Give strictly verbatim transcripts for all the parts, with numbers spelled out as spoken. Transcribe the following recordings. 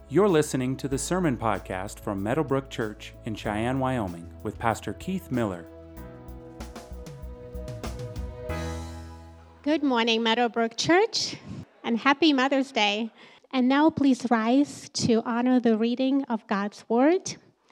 You're listening to the Sermon Podcast from Meadowbrook Church in Cheyenne, Wyoming, with Pastor Keith Miller. Good morning, Meadowbrook Church, and happy Mother's Day. And now please rise to honor the reading of God's Word.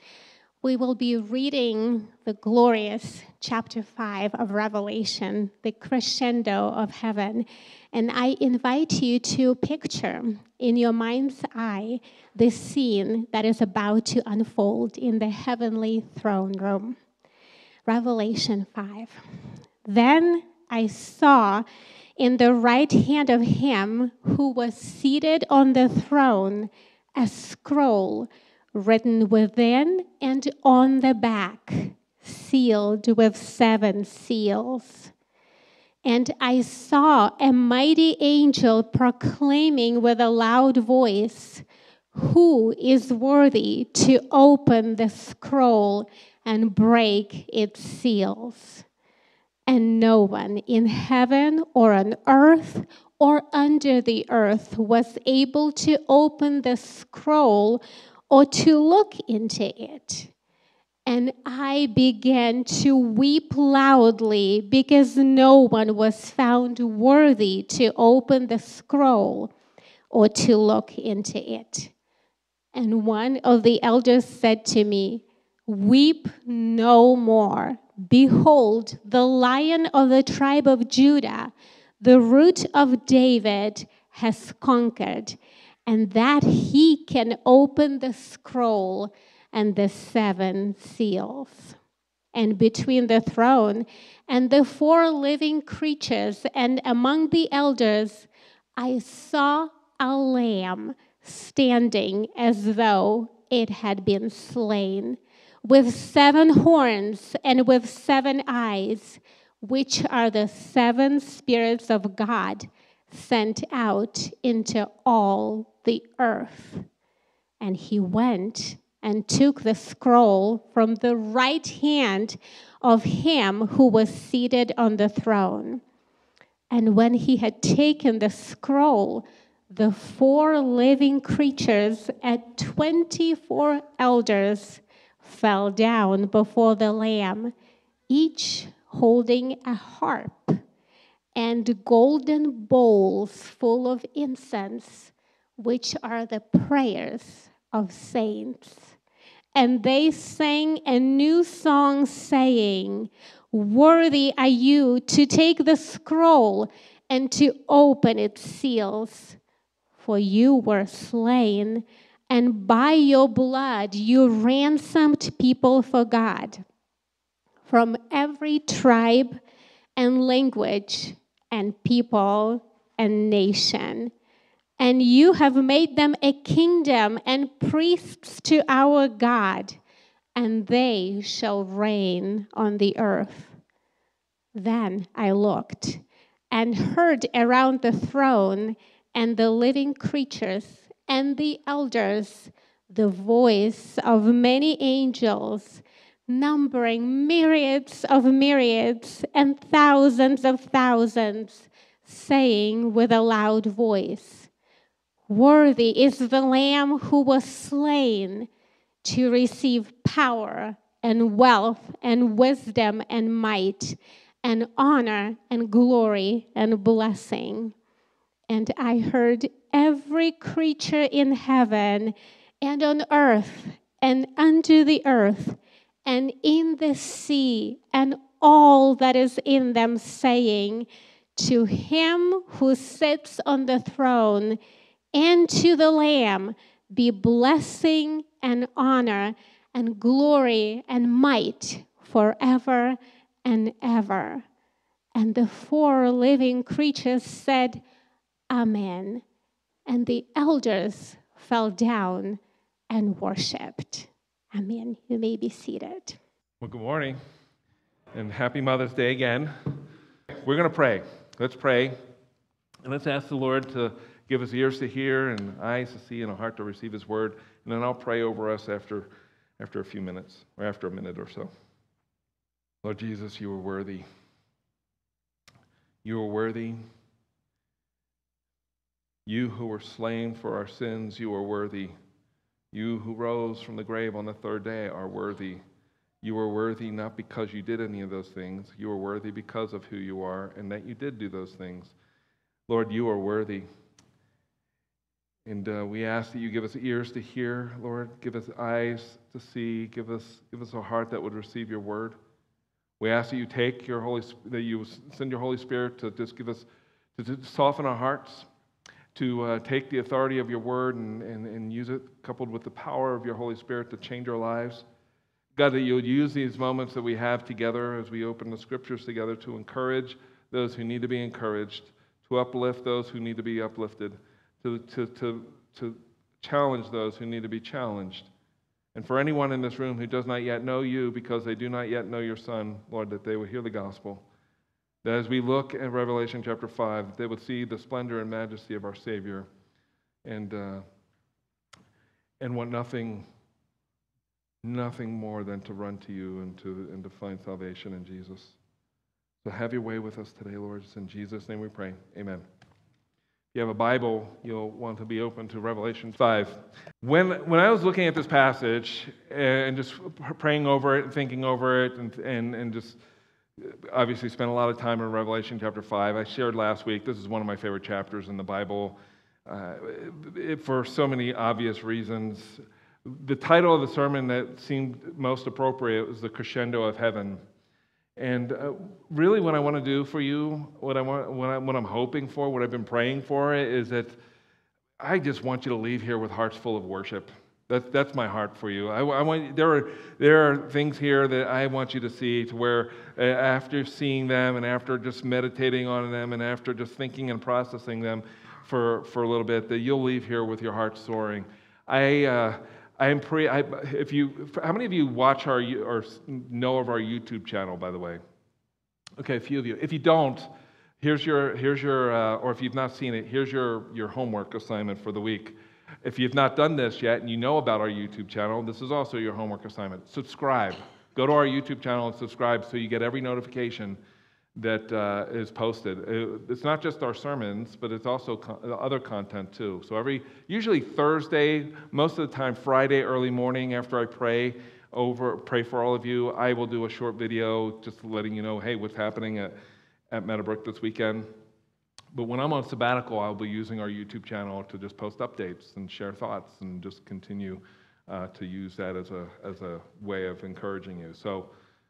We will be reading the glorious chapter five of Revelation, the crescendo of heaven. And I invite you to picture in your mind's eye the scene that is about to unfold in the heavenly throne room. Revelation five. Then I saw in the right hand of him who was seated on the throne a scroll written within and on the back, sealed with seven seals. And I saw a mighty angel proclaiming with a loud voice, "Who is worthy to open the scroll and break its seals?" And no one in heaven or on earth or under the earth was able to open the scroll or to look into it. And I began to weep loudly because no one was found worthy to open the scroll or to look into it. And one of the elders said to me, "Weep no more. Behold, the Lion of the tribe of Judah, the Root of David, has conquered, and that he can open the scroll and the seven seals." And between the throne and the four living creatures and among the elders, I saw a lamb standing as though it had been slain, with seven horns and with seven eyes, which are the seven spirits of God sent out into all the earth. And he went and took the scroll from the right hand of him who was seated on the throne. And when he had taken the scroll, the four living creatures and twenty-four elders fell down before the Lamb, each holding a harp and golden bowls full of incense, which are the prayers of saints. And they sang a new song, saying, "Worthy are you to take the scroll and to open its seals. For you were slain, and by your blood you ransomed people for God from every tribe and language and people and nation. And you have made them a kingdom and priests to our God, and they shall reign on the earth." Then I looked and heard around the throne and the living creatures and the elders the voice of many angels, numbering myriads of myriads and thousands of thousands, saying with a loud voice, "Worthy is the Lamb who was slain to receive power and wealth and wisdom and might and honor and glory and blessing." And I heard every creature in heaven and on earth and under the earth and in the sea and all that is in them saying, "To him who sits on the throne and to the Lamb be blessing and honor and glory and might forever and ever." And the four living creatures said, "Amen." And the elders fell down and worshipped. Amen. You may be seated. Well, good morning, and happy Mother's Day again. We're going to pray. Let's pray, and let's ask the Lord to give us ears to hear and eyes to see and a heart to receive His word, and then I'll pray over us after, after a few minutes, or after a minute or so. Lord Jesus, you are worthy. You are worthy. You who were slain for our sins, you are worthy You who rose from the grave on the third day are worthy. You are worthy not because you did any of those things. You are worthy because of who you are and that you did do those things. Lord, you are worthy. And uh, we ask that you give us ears to hear, Lord. Give us eyes to see. Give us, give us a heart that would receive your word. We ask that you take your Holy, that you send your Holy Spirit to just give us, to, to soften our hearts, to uh, take the authority of your word and, and, and use it coupled with the power of your Holy Spirit to change our lives. God, that you would use these moments that we have together as we open the scriptures together to encourage those who need to be encouraged, to uplift those who need to be uplifted, to, to, to, to challenge those who need to be challenged. And for anyone in this room who does not yet know you because they do not yet know your Son, Lord, that they would hear the gospel. That as we look at Revelation chapter five, they would see the splendor and majesty of our Savior and, uh, and want nothing, nothing more than to run to you and to, and to find salvation in Jesus. So have your way with us today, Lord. It's in Jesus' name we pray. Amen. If you have a Bible, you'll want to be open to Revelation five. When when I was looking at this passage and just praying over it and thinking over it and and, and just obviously spent a lot of time in Revelation chapter five, I shared last week, this is one of my favorite chapters in the Bible uh, it, for so many obvious reasons. The title of the sermon that seemed most appropriate was The Crescendo of Heaven. And uh, really what I want to do for you, what, I want, what, I, what I'm hoping for, what I've been praying for is that I just want you to leave here with hearts full of worship. That's, that's my heart for you. I, I want there are there are things here that I want you to see to where uh, after seeing them and after just meditating on them and after just thinking and processing them for, for a little bit, that you'll leave here with your heart soaring. I... Uh, I am pre. I, if you, how many of you watch our or know of our YouTube channel? By the way, okay, a few of you. If you don't, here's your here's your uh, or if you've not seen it, here's your your homework assignment for the week. If you've not done this yet and you know about our YouTube channel, this is also your homework assignment. Subscribe. Go to our YouTube channel and subscribe so you get every notification that uh, is posted. It's not just our sermons, but it's also co- other content too. So every, usually Thursday, most of the time Friday early morning after I pray over, pray for all of you, I will do a short video just letting you know, hey, what's happening at, at Meadowbrook this weekend. But when I'm on sabbatical, I'll be using our YouTube channel to just post updates and share thoughts and just continue uh, to use that as a as a way of encouraging you. So.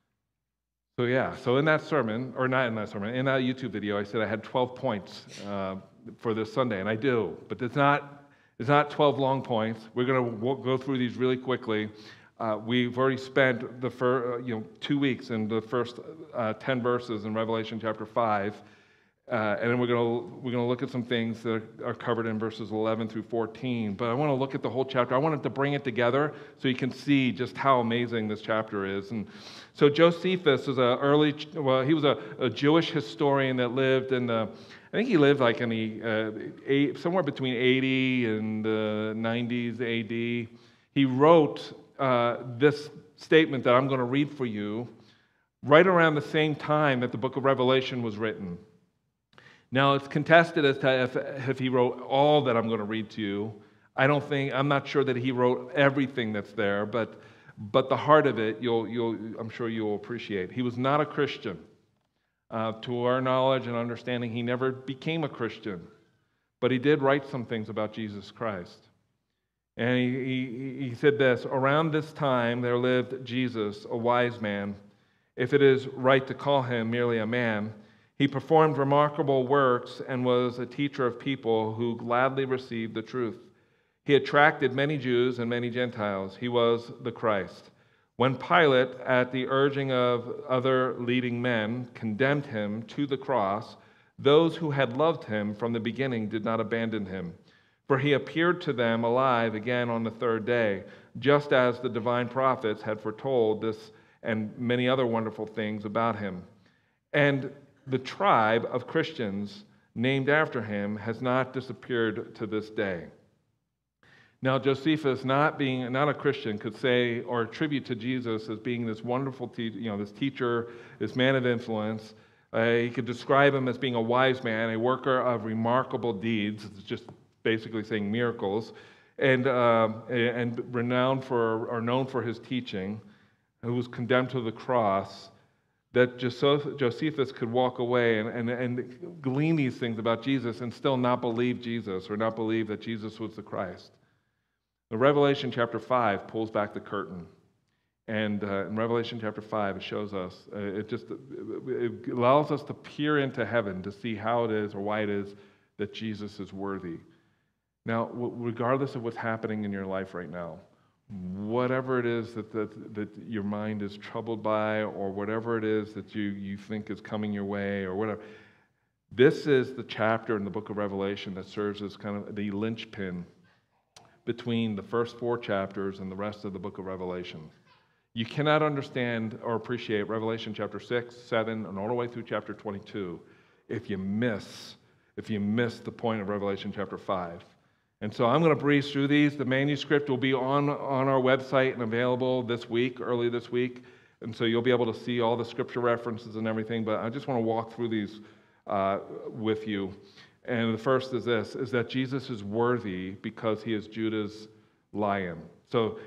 So yeah, so in that sermon, or not in that sermon, in that YouTube video, I said I had twelve points uh, for this Sunday, and I do, but it's not it's not twelve long points. We're going to go through these really quickly. Uh, we've already spent the fir- you know two weeks in the first uh, ten verses in Revelation chapter five, uh, and then we're going to we're going to look at some things that are covered in verses eleven through fourteen. But I want to look at the whole chapter. I wanted to bring it together so you can see just how amazing this chapter is. And so Josephus is a early, well, he was a, a Jewish historian that lived in the, I think he lived like in the, uh, eight, somewhere between eighty and the nineties A D. He wrote uh, this statement that I'm going to read for you right around the same time that the book of Revelation was written. Now, it's contested as to if, if he wrote all that I'm going to read to you. I don't think, I'm not sure that he wrote everything that's there, but But the heart of it, you'll, you'll, I'm sure you'll appreciate. He was not a Christian. Uh, to our knowledge and understanding, he never became a Christian. But he did write some things about Jesus Christ. And he, he, he said this, around this time there lived Jesus, a wise man. If it is right to call him merely a man, he performed remarkable works and was a teacher of people who gladly received the truth. He attracted many Jews and many Gentiles. He was the Christ. When Pilate, at the urging of other leading men, condemned him to the cross, those who had loved him from the beginning did not abandon him. For he appeared to them alive again on the third day, just as the divine prophets had foretold this and many other wonderful things about him. And the tribe of Christians named after him has not disappeared to this day. Now, Josephus, not being not a Christian, could say or attribute to Jesus as being this wonderful, te- you know, this teacher, this man of influence. Uh, he could describe him as being a wise man, a worker of remarkable deeds. It's just basically saying miracles. and um, and renowned for or known for his teaching, who was condemned to the cross, that Josephus could walk away and, and, and glean these things about Jesus and still not believe Jesus or not believe that Jesus was the Christ. The Revelation chapter five pulls back the curtain. And uh, in Revelation chapter five, it shows us, uh, it just it allows us to peer into heaven to see how it is or why it is that Jesus is worthy. Now, regardless of what's happening in your life right now, whatever it is that, that, that your mind is troubled by, or whatever it is that you, you think is coming your way, or whatever, this is the chapter in the book of Revelation that serves as kind of the linchpin between the first four chapters and the rest of the book of Revelation. You cannot understand or appreciate Revelation chapter six, seven, and all the way through chapter twenty-two if you miss, if you miss the point of Revelation chapter five. And so I'm going to breeze through these. The manuscript will be on, on our website and available this week, early this week. And so you'll be able to see all the scripture references and everything. But I just want to walk through these uh, with you. And the first is this, is that Jesus is worthy because he is Judah's lion. So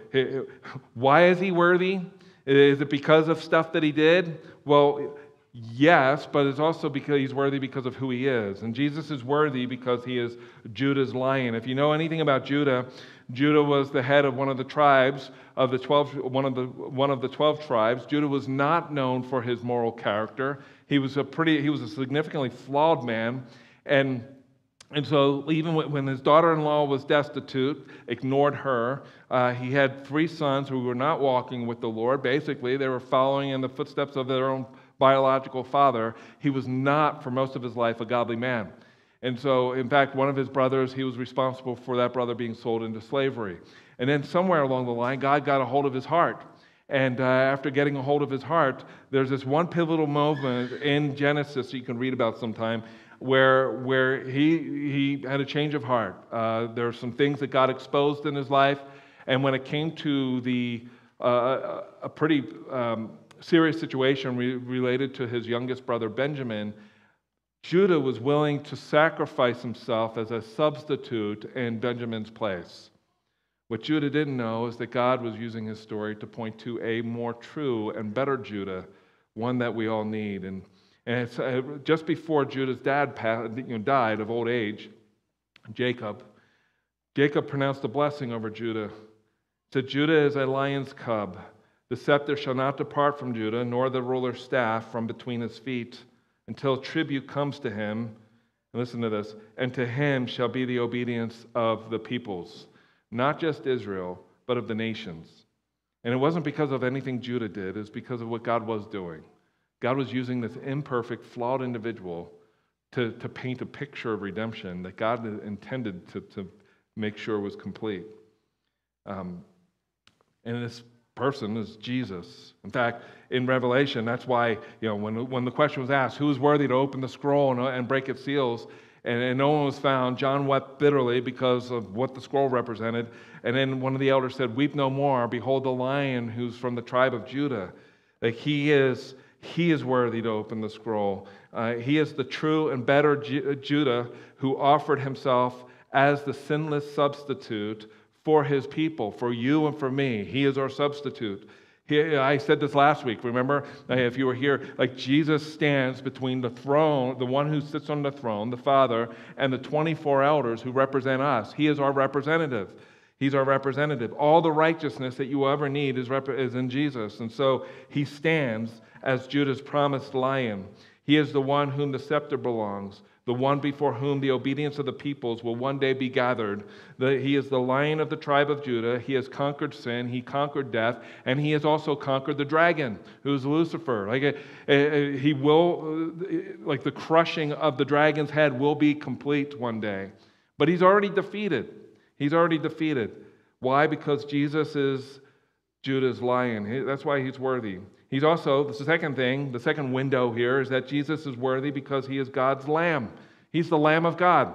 why is he worthy? Is it because of stuff that he did? Well, yes, but it's also because he's worthy because of who he is. And Jesus is worthy because he is Judah's lion. If you know anything about Judah, Judah was the head of one of the tribes of the twelve, one of the one of the twelve tribes. Judah was not known for his moral character. He was a pretty, he was a significantly flawed man, and and so even when his daughter-in-law was destitute, ignored her, uh, he had three sons who were not walking with the Lord. Basically, they were following in the footsteps of their own biological father. He was not, for most of his life, a godly man. And so, in fact, one of his brothers, he was responsible for that brother being sold into slavery. And then somewhere along the line, God got a hold of his heart. And uh, after getting a hold of his heart, there's this one pivotal moment in Genesis that you can read about sometime, where where he he had a change of heart. Uh, there are some things that God exposed in his life, and when it came to the uh, a pretty um, serious situation re- related to his youngest brother Benjamin, Judah was willing to sacrifice himself as a substitute in Benjamin's place. What Judah didn't know is that God was using his story to point to a more true and better Judah, one that we all need. And And it's, uh, just before Judah's dad passed, you know, died of old age, Jacob, Jacob pronounced a blessing over Judah. He said, Judah is a lion's cub. The scepter shall not depart from Judah, nor the ruler's staff from between his feet, until tribute comes to him. And listen to this. And to him shall be the obedience of the peoples, not just Israel, but of the nations. And it wasn't because of anything Judah did. It's because of what God was doing. God was using this imperfect, flawed individual to, to paint a picture of redemption that God intended to, to make sure was complete. Um, and this person is Jesus. In fact, in Revelation, that's why, you know, when, when the question was asked, who is worthy to open the scroll and, and break its seals, and, and no one was found, John wept bitterly because of what the scroll represented. And then one of the elders said, weep no more. Behold the lion who's from the tribe of Judah. Like he is... He is worthy to open the scroll. Uh, he is the true and better Ju- Judah who offered himself as the sinless substitute for his people, for you and for me. He is our substitute. He, I said this last week, remember? If you were here, like Jesus stands between the throne, the one who sits on the throne, the Father, and the twenty-four elders who represent us. He is our representative. He's our representative. All the righteousness that you will ever need is, rep- is in Jesus. And so he stands as Judah's promised lion. He is the one whom the scepter belongs, the one before whom the obedience of the peoples will one day be gathered. The, he is the lion of the tribe of Judah. He has conquered sin. He conquered death. And he has also conquered the dragon, who is Lucifer. Like uh, uh, he will, uh, like the crushing of the dragon's head will be complete one day. But he's already defeated. He's already defeated. Why? Because Jesus is Judah's lion. He, that's why he's worthy. He's also, the second thing, the second window here is that Jesus is worthy because he is God's lamb. He's the Lamb of God.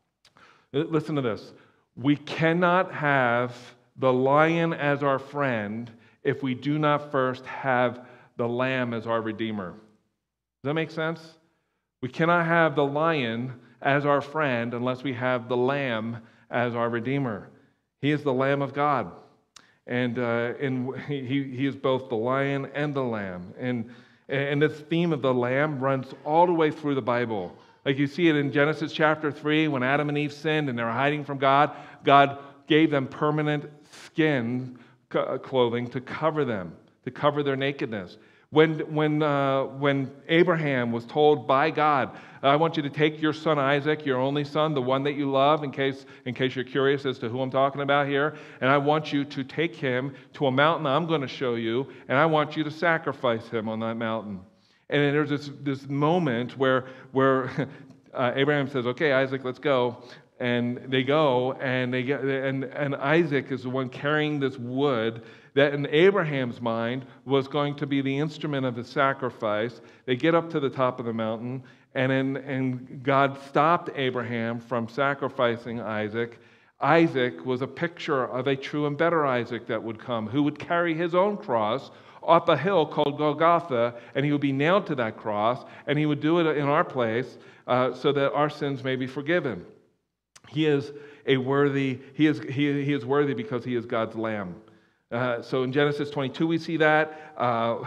Listen to this. We cannot have the lion as our friend if we do not first have the lamb as our redeemer. Does that make sense? We cannot have the lion as our friend unless we have the lamb as our redeemer. He is the Lamb of God. And, uh, and he, he is both the lion and the lamb. And, and this theme of the lamb runs all the way through the Bible. Like you see it in Genesis chapter three, when Adam and Eve sinned and they were hiding from God, God gave them permanent skin clothing to cover them, to cover their nakedness. When, when, uh, when Abraham was told by God, I want you to take your son Isaac, your only son, the one that you love, in case, in case you're curious as to who I'm talking about here, and I want you to take him to a mountain I'm going to show you, and I want you to sacrifice him on that mountain. And then there's this, this moment where, where uh, Abraham says, okay, Isaac, let's go. And they go, and they get, and, and Isaac is the one carrying this wood that in Abraham's mind was going to be the instrument of the sacrifice. They get up to the top of the mountain, and, then, and God stopped Abraham from sacrificing Isaac. Isaac was a picture of a true and better Isaac that would come, who would carry his own cross up a hill called Golgotha, and he would be nailed to that cross, and he would do it in our place uh, so that our sins may be forgiven. He is a worthy, he is, he, he is worthy because he is God's Lamb. Uh, so in Genesis twenty-two we see that. Uh,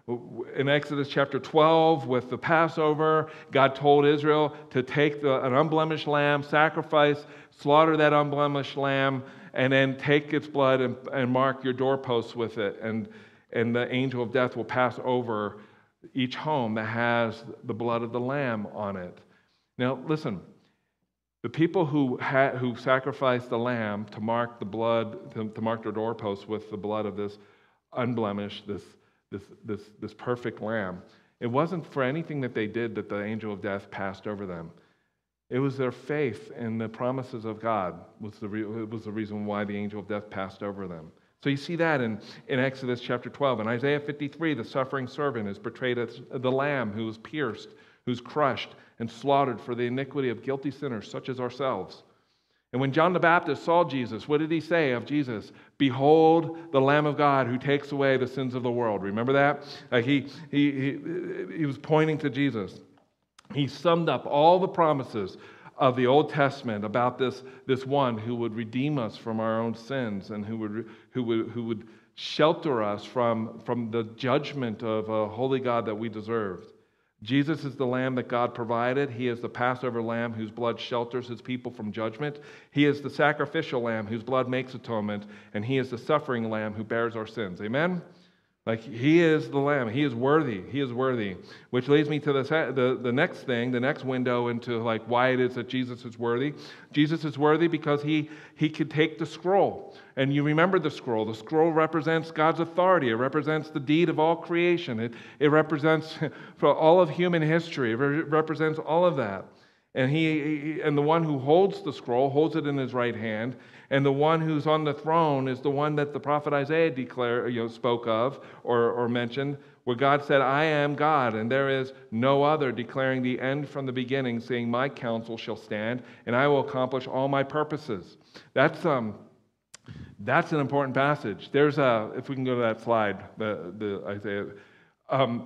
in Exodus chapter twelve with the Passover, God told Israel to take the, an unblemished lamb, sacrifice, slaughter that unblemished lamb, and then take its blood and, and mark your doorposts with it. And, and the angel of death will pass over each home that has the blood of the lamb on it. Now listen. The people who ha- who sacrificed the lamb to mark the blood, to, to mark their doorposts with the blood of this unblemished, this, this, this, this perfect lamb, it wasn't for anything that they did that the angel of death passed over them. It was their faith in the promises of God was the, re- was the reason why the angel of death passed over them. So you see that in, in Exodus chapter twelve. In Isaiah fifty-three, the suffering servant is portrayed as the lamb who was pierced, who's crushed and slaughtered for the iniquity of guilty sinners such as ourselves. And when John the Baptist saw Jesus, what did he say of Jesus? Behold, the Lamb of God who takes away the sins of the world. Remember that? Like he, he, he, he was pointing to Jesus. He summed up all the promises of the Old Testament about this, this one who would redeem us from our own sins and who would, who would, who would shelter us from, from the judgment of a holy God that we deserved. Jesus is the lamb that God provided. He is the Passover lamb whose blood shelters his people from judgment. He is the sacrificial lamb whose blood makes atonement. And he is the suffering lamb who bears our sins. Amen? Like, he is the lamb. He is worthy. He is worthy. Which leads me to the, the, the next thing, the next window into like why it is that Jesus is worthy. Jesus is worthy because he, he could take the scroll. And you remember the scroll. The scroll represents God's authority. It represents the deed of all creation. It, it represents for all of human history. It re- represents all of that. And he, he and the one who holds the scroll holds it in his right hand. And the one who's on the throne is the one that the prophet Isaiah declared, you know, spoke of or, or mentioned, where God said, I am God, and there is no other, declaring the end from the beginning, saying, my counsel shall stand, and I will accomplish all my purposes. That's um, that's an important passage. There's a, if we can go to that slide, the the Isaiah. Um,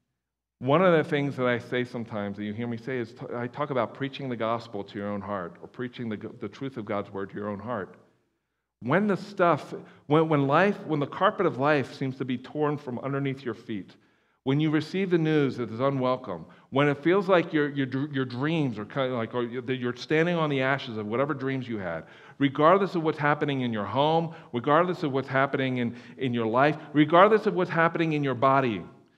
One of the things that I say sometimes that you hear me say is t- I talk about preaching the gospel to your own heart or preaching the, the truth of God's word to your own heart. When the stuff, when, when life, when the carpet of life seems to be torn from underneath your feet, when you receive the news that is unwelcome, when it feels like your, your, your dreams are kind of like, or that you're standing on the ashes of whatever dreams you had, regardless of what's happening in your home, regardless of what's happening in, in your life, regardless of what's happening in your body,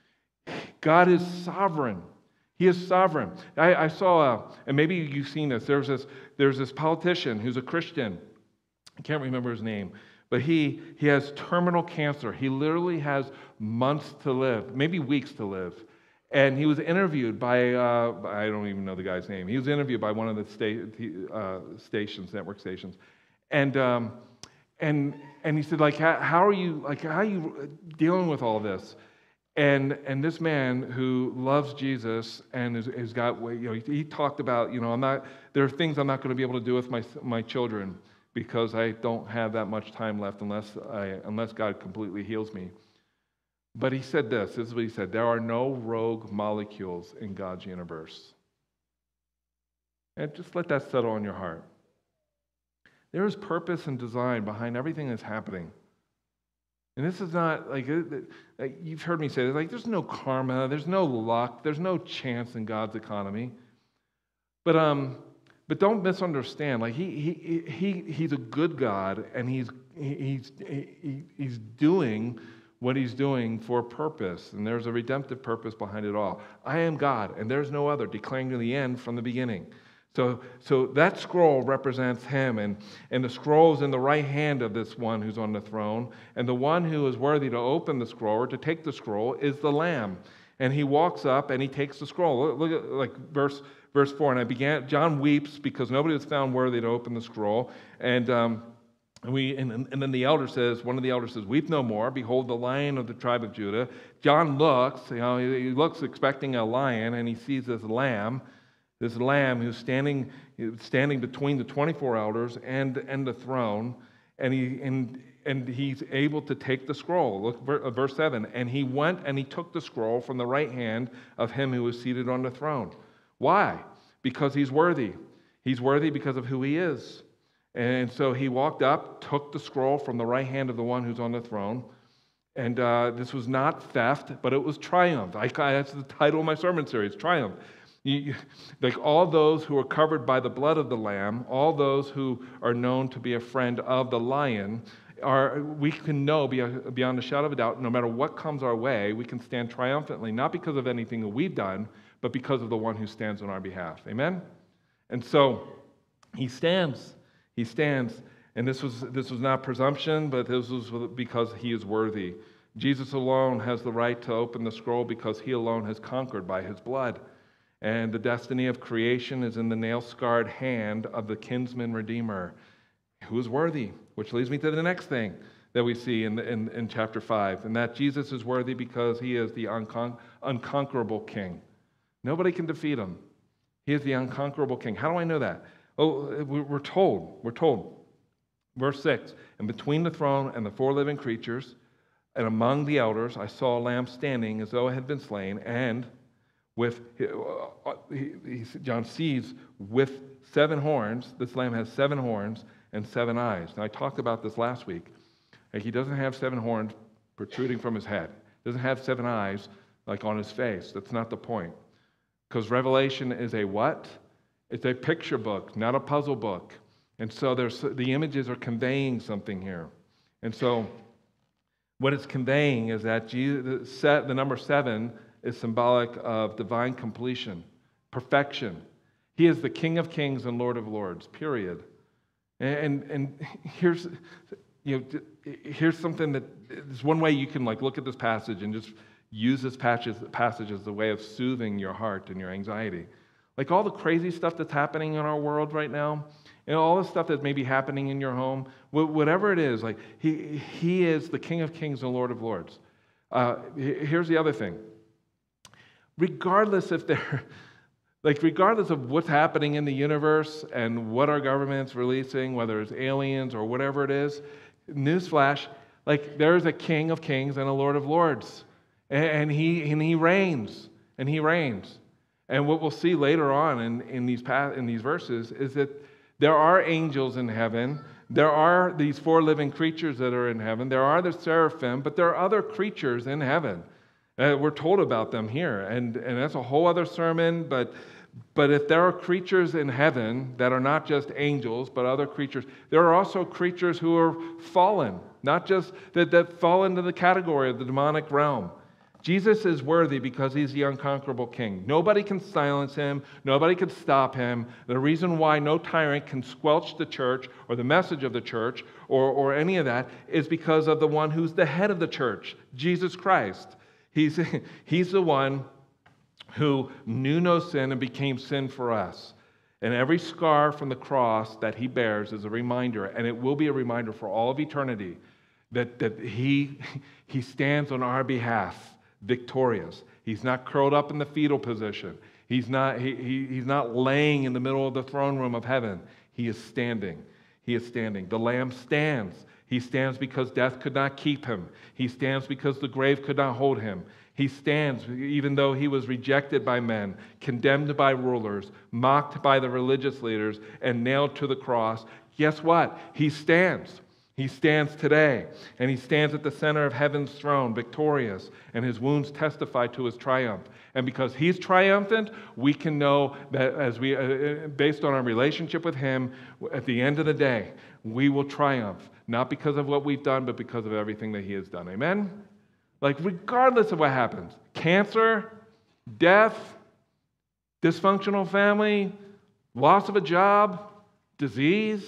God is sovereign. He is sovereign. I, I saw, a, and maybe you've seen this, there's this, there's this politician who's a Christian. I can't remember his name, but he, he has terminal cancer. He literally has months to live, maybe weeks to live. And he was interviewed by, uh, I don't even know the guy's name. He was interviewed by one of the sta- uh, stations, network stations. And um, and and he said, like, how, how are you, like, how are you dealing with all this? And and this man who loves Jesus and has, has got, you know, he, he talked about, you know, I'm not, there are things I'm not going to be able to do with my my children because I don't have that much time left unless I unless God completely heals me. But he said this, this is what he said, there are no rogue molecules in God's universe. And just let that settle in your heart. There is purpose and design behind everything that's happening. And this is not like, like you've heard me say this, like there's no karma, there's no luck, there's no chance in God's economy. But um, but don't misunderstand. Like he he he he's a good God, and he's he's he, he's doing what he's doing for a purpose, and there's a redemptive purpose behind it all. I am God, and there's no other, declaring to the end from the beginning. So, so that scroll represents him, and, and the scroll is in the right hand of this one who's on the throne, and the one who is worthy to open the scroll or to take the scroll is the Lamb. And he walks up and he takes the scroll. Look, look at like verse verse four. And I began. John weeps because nobody was found worthy to open the scroll. And um, we and, and then the elder says, one of the elders says, "Weep no more. Behold, the Lion of the tribe of Judah." John looks, you know, he, he looks expecting a lion, and he sees this lamb. This lamb who's standing, standing between the twenty-four elders and, and the throne, and he and and he's able to take the scroll. Look, verse seven. And he went and he took the scroll from the right hand of him who was seated on the throne. Why? Because he's worthy. He's worthy because of who he is. And so he walked up, took the scroll from the right hand of the one who's on the throne. And uh, this was not theft, but it was triumph. I, that's the title of my sermon series, Triumph. You, like all those who are covered by the blood of the Lamb, all those who are known to be a friend of the Lion, are we can know beyond a shadow of a doubt, no matter what comes our way, we can stand triumphantly, not because of anything that we've done, but because of the one who stands on our behalf. Amen? And so he stands. He stands. And this was this was not presumption, but this was because he is worthy. Jesus alone has the right to open the scroll because he alone has conquered by his blood. And the destiny of creation is in the nail-scarred hand of the kinsman redeemer, who is worthy, which leads me to the next thing that we see in, the, in, in chapter five, and that Jesus is worthy because he is the uncon- unconquerable king. Nobody can defeat him. He is the unconquerable king. How do I know that? Oh, we're told, we're told. Verse six, and between the throne and the four living creatures, and among the elders, I saw a lamb standing as though it had been slain, and with, he, he, John sees with seven horns. This lamb has seven horns and seven eyes. Now, I talked about this last week. He doesn't have seven horns protruding from his head. He doesn't have seven eyes like on his face. That's not the point. Because Revelation is a what? It's a picture book, not a puzzle book. And so there's the images are conveying something here. And so what it's conveying is that Jesus, the number seven is symbolic of divine completion, perfection. He is the King of Kings and Lord of Lords, period. And, and here's, you know, here's something that, there's one way you can like look at this passage and just use this passage, passage as a way of soothing your heart and your anxiety. Like all the crazy stuff that's happening in our world right now, and all the stuff that may be happening in your home, whatever it is, like he, he is the King of Kings and Lord of Lords. Uh, here's the other thing. Regardless if they're, like regardless of what's happening in the universe and what our government's releasing, whether it's aliens or whatever it is, newsflash, like there's a King of Kings and a Lord of Lords. And he and he reigns, and he reigns. And what we'll see later on in, in these in these verses is that there are angels in heaven. There are these four living creatures that are in heaven. There are the seraphim, but there are other creatures in heaven. Uh, we're told about them here, and, and that's a whole other sermon, but, but if there are creatures in heaven that are not just angels, but other creatures, there are also creatures who are fallen, not just that, that fall into the category of the demonic realm. Jesus is worthy because he's the unconquerable king. Nobody can silence him. Nobody can stop him. The reason why no tyrant can squelch the church or the message of the church or, or any of that is because of the one who's the head of the church, Jesus Christ. He's, he's the one who knew no sin and became sin for us. And every scar from the cross that he bears is a reminder, and it will be a reminder for all of eternity, that, that he, he stands on our behalf, victorious. He's not curled up in the fetal position. He's not, he, he, he's not laying in the middle of the throne room of heaven. He is standing. He is standing. The Lamb stands. He stands because death could not keep him. He stands because the grave could not hold him. He stands even though he was rejected by men, condemned by rulers, mocked by the religious leaders, and nailed to the cross. Guess what? He stands. He stands today, and he stands at the center of heaven's throne, victorious, and his wounds testify to his triumph. And because he's triumphant, we can know that as we, uh, based on our relationship with him, at the end of the day, we will triumph, not because of what we've done, but because of everything that he has done. Amen? Like, regardless of what happens, cancer, death, dysfunctional family, loss of a job, disease,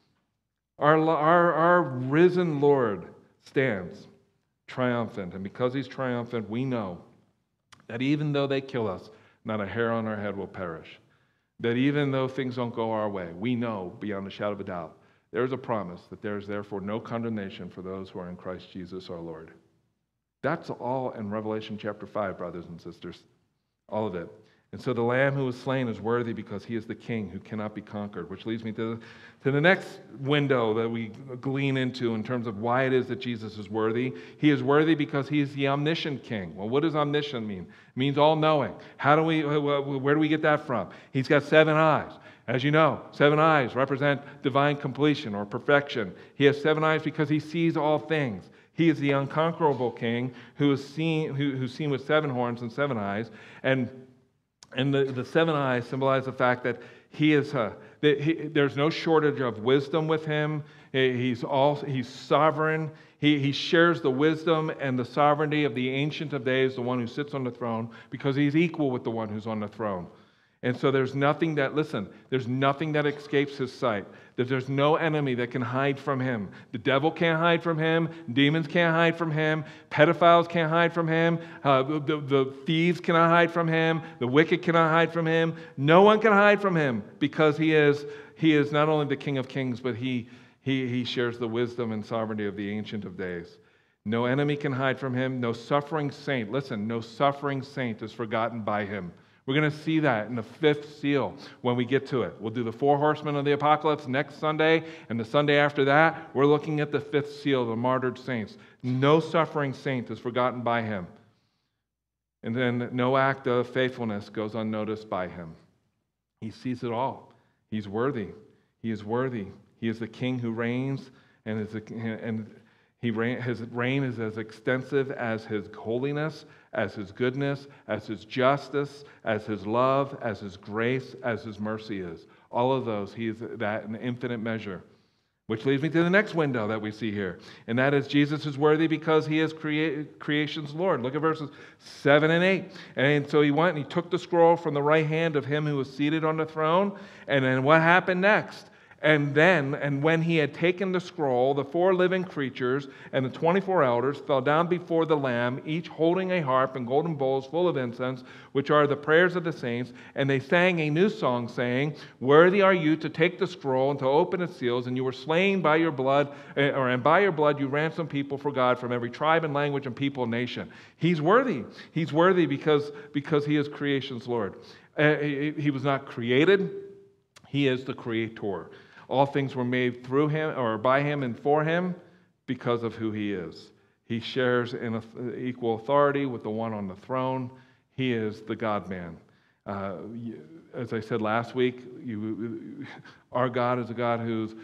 Our, our, our risen Lord stands triumphant. And because he's triumphant, we know that even though they kill us, not a hair on our head will perish. That even though things don't go our way, we know beyond a shadow of a doubt, there is a promise that there is therefore no condemnation for those who are in Christ Jesus our Lord. That's all in Revelation chapter five, brothers and sisters. All of it. And so the Lamb who was slain is worthy because he is the King who cannot be conquered, which leads me to the, to the next window that we glean into in terms of why it is that Jesus is worthy. He is worthy because he is the omniscient King. Well, what does omniscient mean? It means all-knowing. How do we, where do we get that from? He's got seven eyes. As you know, seven eyes represent divine completion or perfection. He has seven eyes because he sees all things. He is the unconquerable King who is seen, who, who's seen with seven horns and seven eyes. And And the, the seven eyes symbolize the fact that he is, uh, that he, there's no shortage of wisdom with him. He's all, he's sovereign. He, he shares the wisdom and the sovereignty of the Ancient of Days, the one who sits on the throne, because he's equal with the one who's on the throne. And so there's nothing that, listen, there's nothing that escapes his sight. That there's no enemy that can hide from him. The devil can't hide from him. Demons can't hide from him. Pedophiles can't hide from him. Uh, the, the thieves cannot hide from him. The wicked cannot hide from him. No one can hide from him because he is, he is not only the King of Kings, but he, he, he shares the wisdom and sovereignty of the Ancient of Days. No enemy can hide from him. No suffering saint, listen, no suffering saint is forgotten by him. We're going to see that in the fifth seal when we get to it. We'll do the four horsemen of the apocalypse next Sunday, and the Sunday after that, we're looking at the fifth seal, the martyred saints. No suffering saint is forgotten by him. And then no act of faithfulness goes unnoticed by him. He sees it all. He's worthy. He is worthy. He is the King who reigns, and, is a, and he reign, his reign is as extensive as his holiness, as his goodness, as his justice, as his love, as his grace, as his mercy is. All of those, he is that in infinite measure. Which leads me to the next window that we see here. And that is Jesus is worthy because he is crea- creation's Lord. Look at verses seven and eight. And so he went and he took the scroll from the right hand of him who was seated on the throne. And then what happened next? And then, and when he had taken the scroll, the four living creatures and the twenty-four elders fell down before the Lamb, each holding a harp and golden bowls full of incense, which are the prayers of the saints. And they sang a new song, saying, "Worthy are you to take the scroll and to open its seals, and you were slain by your blood, or and by your blood you ransomed people for God from every tribe and language and people and nation." He's worthy. He's worthy because, because he is creation's Lord. Uh, he, he was not created. He is the creator. All things were made through him or by him and for him because of who he is. He shares in equal authority with the one on the throne. He is the God-man. Uh, as I said last week, you, our God is a God who's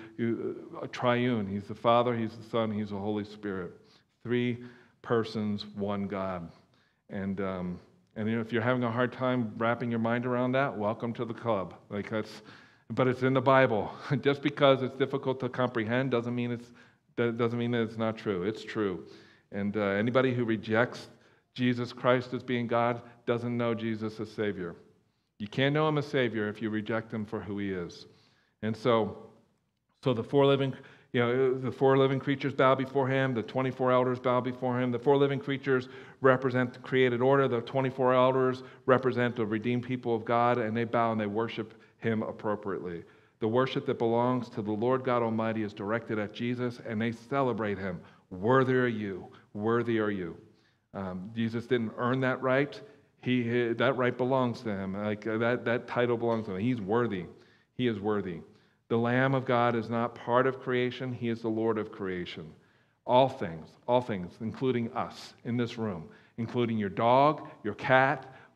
a triune. He's the Father, he's the Son, he's the Holy Spirit. Three persons, one God. And um, and you know, if you're having a hard time wrapping your mind around that, welcome to the club. Like that's. But it's in the Bible. Just because it's difficult to comprehend doesn't mean it's doesn't mean that it's not true. It's true. And uh, anybody who rejects Jesus Christ as being God doesn't know Jesus as Savior. You can't know him as Savior if you reject him for who he is. And so, so the four living, you know, the four living creatures bow before him. The twenty-four elders bow before him. The four living creatures represent the created order. The twenty-four elders represent the redeemed people of God, and they bow and they worship him appropriately. The worship that belongs to the Lord God Almighty is directed at Jesus, and they celebrate him. Worthy are you. Worthy are you. Um, Jesus didn't earn that right. He, he that right belongs to him. Like uh, that, that title belongs to him. He's worthy. He is worthy. The Lamb of God is not part of creation. He is the Lord of creation. All things, all things, including us in this room, including your dog, your cat,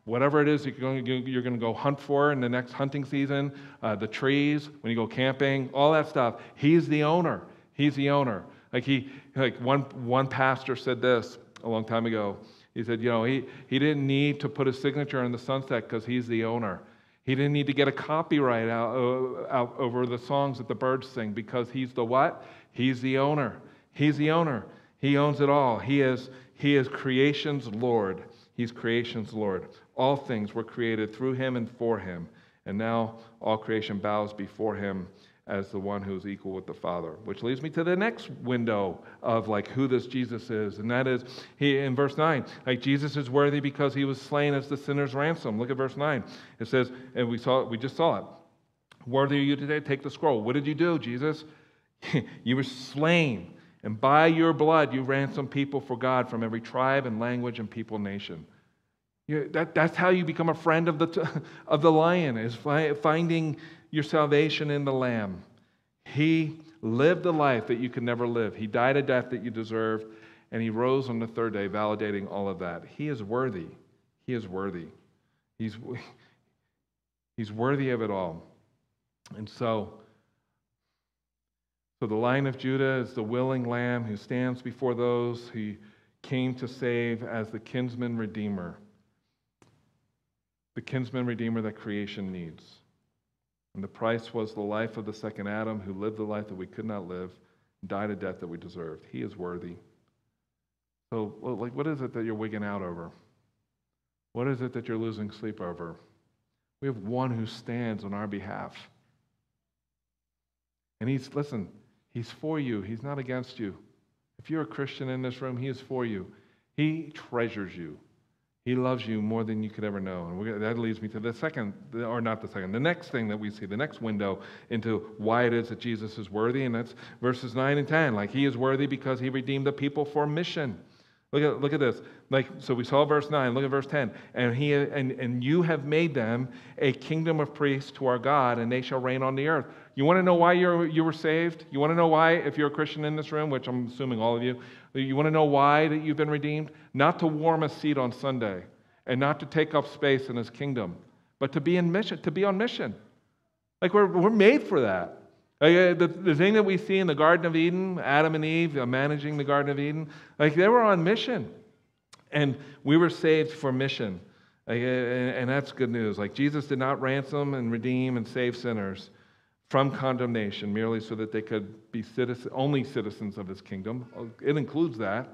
whatever it is you're going to, you're going to go hunt for in the next hunting season, uh, the trees, when you go camping, all that stuff. He's the owner. He's the owner. Like he, like one one pastor said this a long time ago. He said, you know, he, he didn't need to put his signature in the sunset because he's the owner. He didn't need to get a copyright out, uh, out over the songs that the birds sing because he's the what? He's the owner. He's the owner. He owns it all. He is, he is creation's Lord. He's creation's Lord. All things were created through him and for him. And now all creation bows before him as the one who is equal with the Father. Which leads me to the next window of like who this Jesus is. And that is, he in verse nine, like Jesus is worthy because he was slain as the sinner's ransom. Look at verse nine. It says, and we saw it, we just saw it. Worthy are you today? Take the scroll. What did you do, Jesus? You were slain. And by your blood, you ransomed people for God from every tribe and language and people and nation. You, that, that's how you become a friend of the, of the Lion, is fi- finding your salvation in the Lamb. He lived the life that you could never live. He died a death that you deserved, and he rose on the third day, validating all of that. He is worthy. He is worthy. He's, he's worthy of it all. And so, so the Lion of Judah is the willing Lamb who stands before those he came to save as the kinsman redeemer. The kinsman redeemer that creation needs. And the price was the life of the second Adam, who lived the life that we could not live, died a death that we deserved. He is worthy. So, well, like, what is it that you're wigging out over? What is it that you're losing sleep over? We have one who stands on our behalf. And he's, listen, he's for you. He's not against you. If you're a Christian in this room, he is for you. He treasures you. He loves you more than you could ever know. And we're, that leads me to the second, or not the second, the next thing that we see, the next window into why it is that Jesus is worthy, and that's verses nine and ten. Like, he is worthy because he redeemed the people for mission. Look at, look at this. Like, so we saw verse nine, look at verse ten. And he and, and you have made them a kingdom of priests to our God, and they shall reign on the earth. You want to know why you're, you were saved? You want to know why, if you're a Christian in this room, which I'm assuming all of you, you want to know why that you've been redeemed? Not to warm a seat on Sunday, and not to take up space in his kingdom, but to be in mission, to be on mission. Like, we're, we're made for that. Like, uh, the, the thing that we see in the Garden of Eden, Adam and Eve uh, managing the Garden of Eden, like, they were on mission. And we were saved for mission. Like, uh, and, and that's good news. Like, Jesus did not ransom and redeem and save sinners from condemnation merely so that they could be citizen, only citizens of his kingdom. It includes that.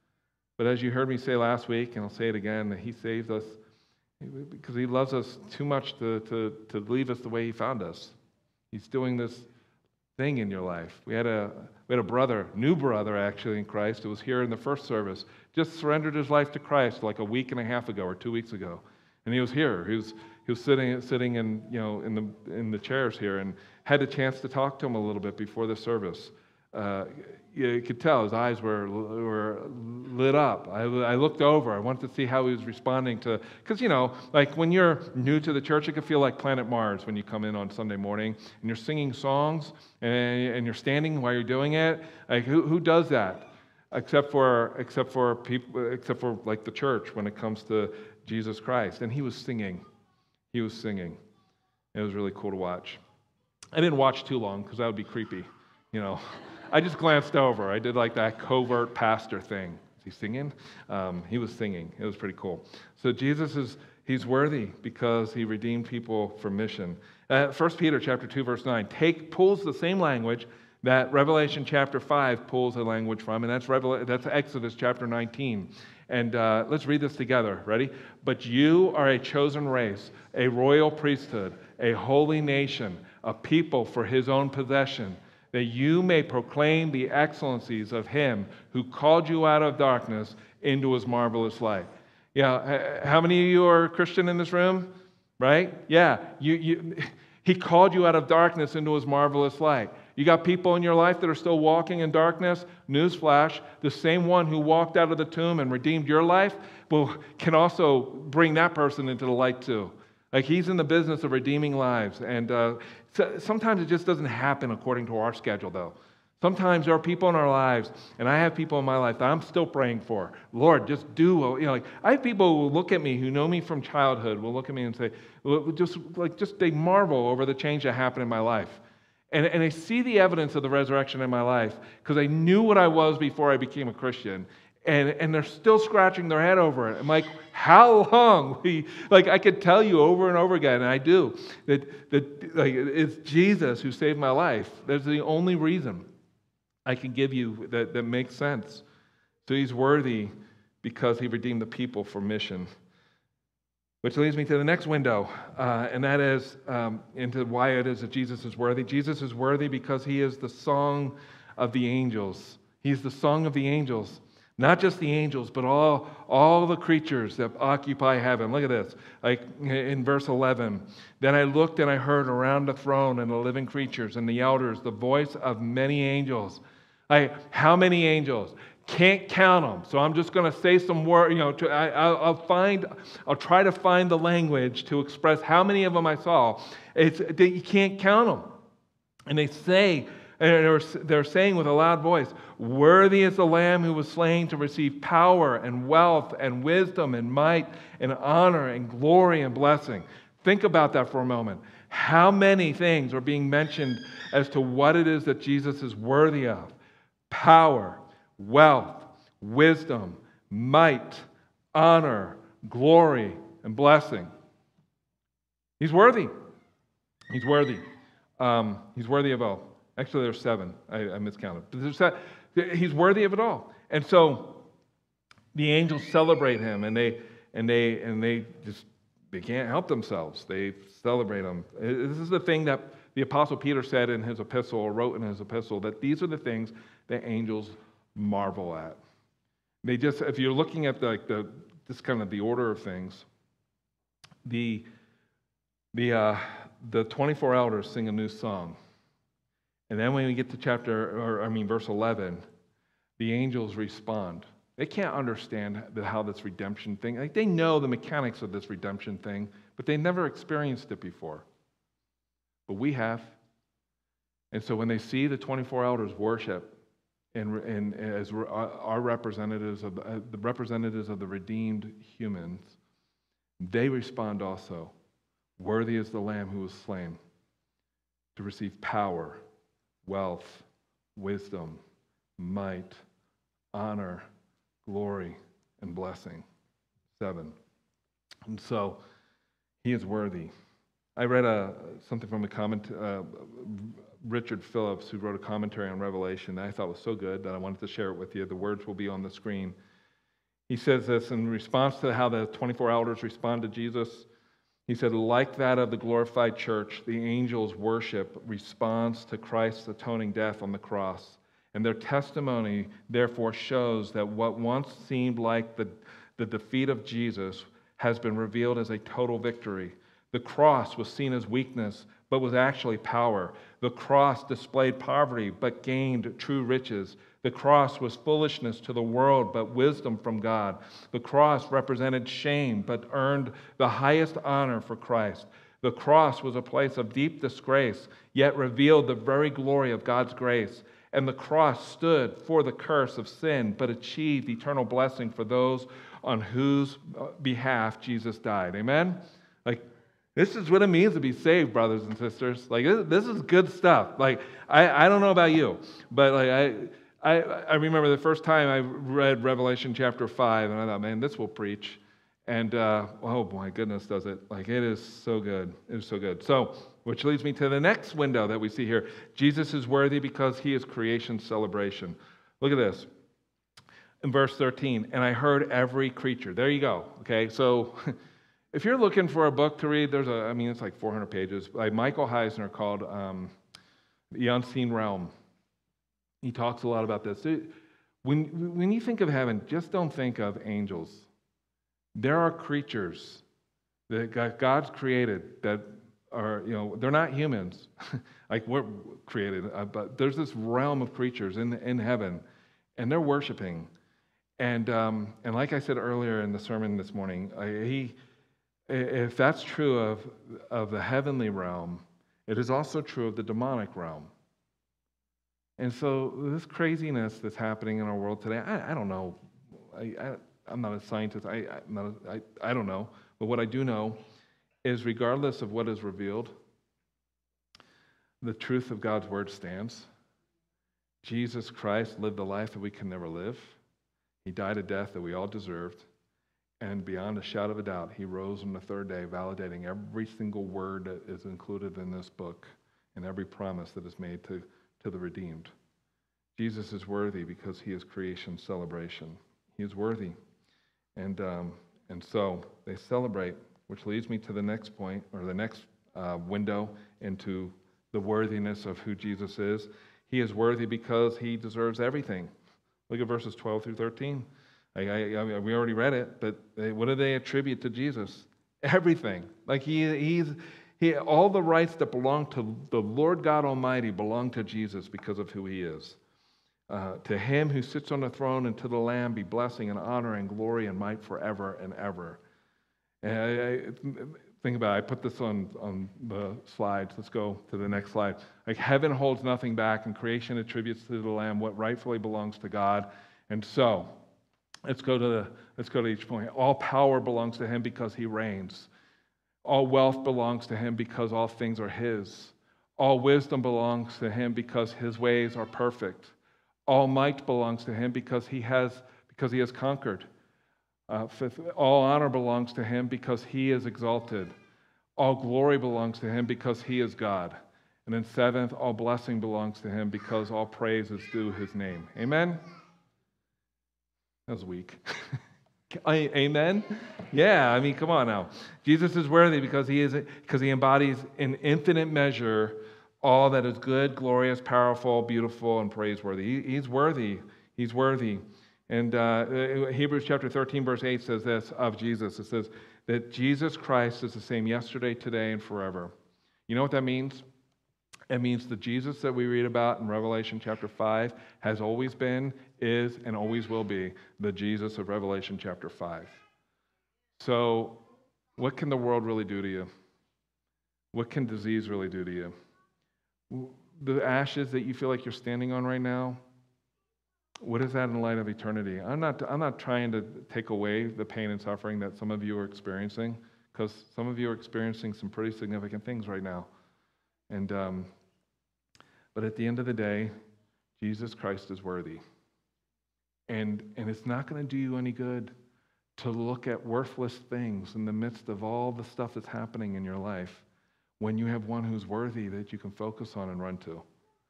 But as you heard me say last week, and I'll say it again, that he saved us because he loves us too much to, to, to leave us the way he found us. He's doing this thing in your life. We had a we had a brother, new brother actually in Christ, who was here in the first service, just surrendered his life to Christ like a week and a half ago or two weeks ago. And he was here. He was he was sitting sitting in you know in the in the chairs here, and had a chance to talk to him a little bit before the service. Uh, you could tell his eyes were were lit up. I, I looked over. I wanted to see how he was responding to, because, you know, like when you're new to the church, it can feel like Planet Mars when you come in on Sunday morning and you're singing songs and, and you're standing while you're doing it. Like, who who does that? Except for except for people, except for like the church when it comes to Jesus Christ. And he was singing. He was singing. It was really cool to watch. I didn't watch too long because that would be creepy, you know. I just glanced over. I did like that covert pastor thing. Is he singing? Um, he was singing. It was pretty cool. So Jesus is, he's worthy because he redeemed people for mission. Uh, First Peter chapter two, verse nine, take, pulls the same language that Revelation chapter five pulls a language from, and that's, Revel- that's Exodus chapter nineteen. And uh, let's read this together. Ready? But you are a chosen race, a royal priesthood, a holy nation, a people for his own possession, that you may proclaim the excellencies of him who called you out of darkness into his marvelous light. Yeah, how many of you are Christian in this room? Right? Yeah, you, you, he called you out of darkness into his marvelous light. You got people in your life that are still walking in darkness? Newsflash, the same one who walked out of the tomb and redeemed your life will, can also bring that person into the light too. Like, he's in the business of redeeming lives. And uh, so, sometimes it just doesn't happen according to our schedule, though. Sometimes there are people in our lives, and I have people in my life that I'm still praying for. Lord, just do, you know, like I have people who look at me, who know me from childhood, will look at me and say, just like, just they marvel over the change that happened in my life. And, and I see the evidence of the resurrection in my life because I knew what I was before I became a Christian. And, and they're still scratching their head over it. I'm like, how long? We, like I could tell you over and over again, and I do, that, that like, it's Jesus who saved my life. That's the only reason I can give you that, that makes sense. So he's worthy because he redeemed the people for mission. Which leads me to the next window, uh, and that is um, into why it is that Jesus is worthy. Jesus is worthy because he is the song of the angels. He's the song of the angels. Not just the angels, but all, all the creatures that occupy heaven. Look at this, like in verse eleven. Then I looked and I heard around the throne and the living creatures and the elders the voice of many angels. Like, how many angels? Can't count them. So I'm just going to say some word. You know, to, I, I'll, I'll find. I'll try to find the language to express how many of them I saw. It's they, you can't count them, and they say. And they're, they're saying with a loud voice, worthy is the Lamb who was slain to receive power and wealth and wisdom and might and honor and glory and blessing. Think about that for a moment. How many things are being mentioned as to what it is that Jesus is worthy of? Power, wealth, wisdom, might, honor, glory, and blessing. He's worthy. He's worthy. Um, he's worthy of all. Actually, there's seven. I, I miscounted. But there's that, he's worthy of it all. And so the angels celebrate him, and they and they and they just they can't help themselves. They celebrate him. This is the thing that the Apostle Peter said in his epistle, or wrote in his epistle, that these are the things that angels marvel at. They just, if you're looking at the, like the this kind of the order of things, the the uh, the twenty-four elders sing a new song. And then when we get to chapter, or I mean verse eleven, the angels respond. They can't understand the, how this redemption thing, like they know the mechanics of this redemption thing, but they never experienced it before. But we have. And so when they see the twenty-four elders worship and, and as our representatives of the, the representatives of the redeemed humans, they respond also. Worthy is the Lamb who was slain to receive power, wealth, wisdom, might, honor, glory, and blessing. Seven. And so, he is worthy. I read a, something from a comment, uh, Richard Phillips, who wrote a commentary on Revelation that I thought was so good that I wanted to share it with you. The words will be on the screen. He says this in response to how the twenty-four elders respond to Jesus. He said, like that of the glorified church, the angels' worship responds to Christ's atoning death on the cross. And their testimony, therefore, shows that what once seemed like the, the defeat of Jesus has been revealed as a total victory. The cross was seen as weakness, but was actually power. The cross displayed poverty, but gained true riches. The cross was foolishness to the world, but wisdom from God. The cross represented shame, but earned the highest honor for Christ. The cross was a place of deep disgrace, yet revealed the very glory of God's grace. And the cross stood for the curse of sin, but achieved eternal blessing for those on whose behalf Jesus died. Amen? Like, this is what it means to be saved, brothers and sisters. Like, this is good stuff. Like, I, I don't know about you, but like I... I, I remember the first time I read Revelation chapter five, and I thought, man, this will preach. And, uh, oh, my goodness, does it. Like, it is so good. It is so good. So, which leads me to the next window that we see here. Jesus is worthy because he is creation's celebration. Look at this. In verse thirteen, and I heard every creature. There you go. Okay, so if you're looking for a book to read, there's a, I mean, it's like four hundred pages, by Michael Heisner called um, The Unseen Realm. He talks a lot about this. When, when you think of heaven, just don't think of angels. There are creatures that God's created that are, you know, they're not humans. Like we're created, uh, but there's this realm of creatures in, in heaven, and they're worshiping. And um, and like I said earlier in the sermon this morning, I, he, if that's true of, of the heavenly realm, it is also true of the demonic realm. And so this craziness that's happening in our world today, I, I don't know. I, I, I'm not a scientist. I, I'm not a, I, I don't know. But what I do know is regardless of what is revealed, the truth of God's word stands. Jesus Christ lived a life that we can never live. He died a death that we all deserved. And beyond a shadow of a doubt, he rose on the third day, validating every single word that is included in this book and every promise that is made to, to the redeemed. Jesus is worthy because he is creation's celebration. He is worthy. And, um, and so they celebrate, which leads me to the next point, or the next uh, window into the worthiness of who Jesus is. He is worthy because he deserves everything. Look at verses twelve through thirteen. I, I, I, we already read it, but they, what do they attribute to Jesus? Everything. Like he, he's, he, all the rights that belong to the Lord God Almighty belong to Jesus because of who he is. Uh, to him who sits on the throne and to the Lamb be blessing and honor and glory and might forever and ever. And I, I, think about it. I put this on, on the slides. Let's go to the next slide. Like heaven holds nothing back and creation attributes to the Lamb what rightfully belongs to God. And so, let's go to the, let's go to each point. All power belongs to him because he reigns. All wealth belongs to him because all things are his. All wisdom belongs to him because his ways are perfect. All might belongs to him because he has because he has conquered. Uh, fifth, all honor belongs to him because he is exalted. All glory belongs to him because he is God. And then seventh, all blessing belongs to him because all praise is due his name. Amen? That was weak. Amen? Yeah, I mean, come on now. Jesus is worthy because he is because he embodies in infinite measure all that is good, glorious, powerful, beautiful, and praiseworthy. He, he's worthy. He's worthy. And uh, Hebrews chapter thirteen, verse eight says this of Jesus. It says that Jesus Christ is the same yesterday, today, and forever. You know what that means? It means the Jesus that we read about in Revelation chapter five has always been, is, and always will be the Jesus of Revelation chapter five. So what can the world really do to you? What can disease really do to you? The ashes that you feel like you're standing on right now, what is that in light of eternity? I'm not, I'm not trying to take away the pain and suffering that some of you are experiencing, because some of you are experiencing some pretty significant things right now. And um, but at the end of the day, Jesus Christ is worthy. And, and it's not going to do you any good to look at worthless things in the midst of all the stuff that's happening in your life when you have one who's worthy that you can focus on and run to.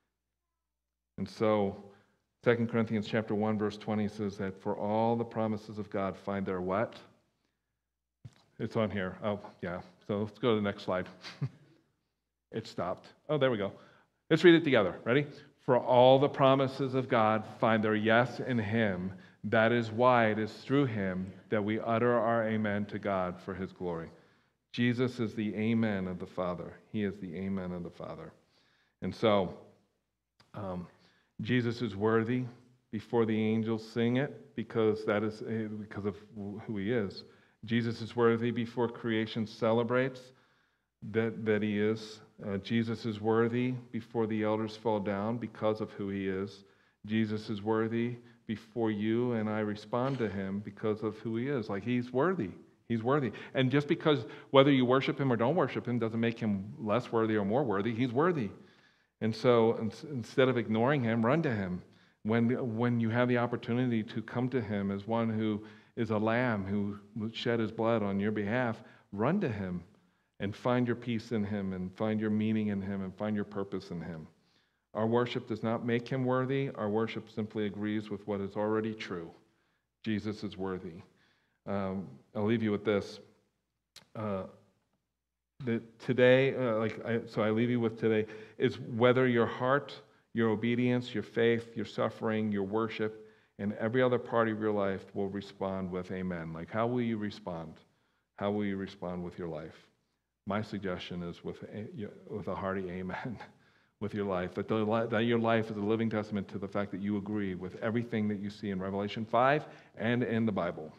And so, Second Corinthians chapter one, verse twenty says that for all the promises of God find their what? It's on here. Oh, yeah. So let's go to the next slide. It stopped. Oh, there we go. Let's read it together. Ready? For all the promises of God find their yes in him. That is why it is through him that we utter our amen to God for his glory. Jesus is the amen of the Father. He is the amen of the Father. And so, um, Jesus is worthy before the angels sing it because that is because of who he is. Jesus is worthy before creation celebrates that, that he is. Uh, Jesus is worthy before the elders fall down because of who he is. Jesus is worthy before you and I respond to him because of who he is. Like he's worthy. He's worthy. And just because whether you worship him or don't worship him doesn't make him less worthy or more worthy. He's worthy. And so instead of ignoring him, run to him. When, when you have the opportunity to come to him as one who is a lamb who shed his blood on your behalf, run to him and find your peace in him and find your meaning in him and find your purpose in him. Our worship does not make him worthy. Our worship simply agrees with what is already true. Jesus is worthy. Um, I'll leave you with this. Uh, that today, uh, like I, so I leave you with today, is whether your heart, your obedience, your faith, your suffering, your worship, and every other part of your life will respond with amen. Like how will you respond? How will you respond with your life? My suggestion is with a, with a hearty amen with your life. That, the, that your life is a living testament to the fact that you agree with everything that you see in Revelation five and in the Bible.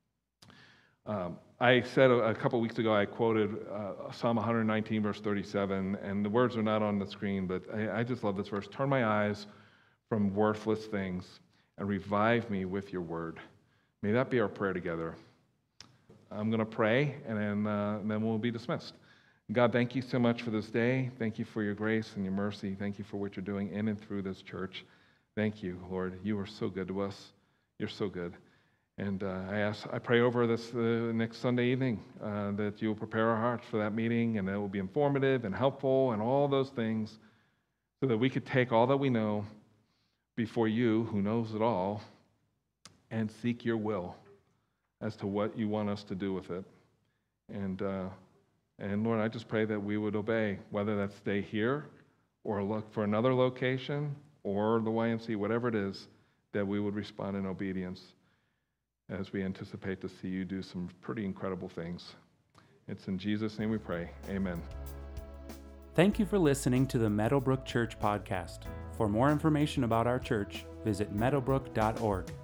Um, I said a, a couple weeks ago, I quoted uh, Psalm one nineteen, verse thirty-seven, and the words are not on the screen, but I, I just love this verse. Turn my eyes from worthless things and revive me with your word. May that be our prayer together. I'm going to pray, and then, uh, and then we'll be dismissed. God, thank you so much for this day. Thank you for your grace and your mercy. Thank you for what you're doing in and through this church. Thank you, Lord. You are so good to us. You're so good. And uh, I ask, I pray over this uh, next Sunday evening uh, that you will prepare our hearts for that meeting, and that it will be informative and helpful and all those things, so that we could take all that we know before you, who knows it all, and seek your will as to what you want us to do with it. And uh, and Lord, I just pray that we would obey, whether that's stay here or look for another location or the Y M C A, whatever it is, that we would respond in obedience as we anticipate to see you do some pretty incredible things. It's in Jesus' name we pray. Amen. Thank you for listening to the Meadowbrook Church podcast. For more information about our church, visit meadowbrook dot org.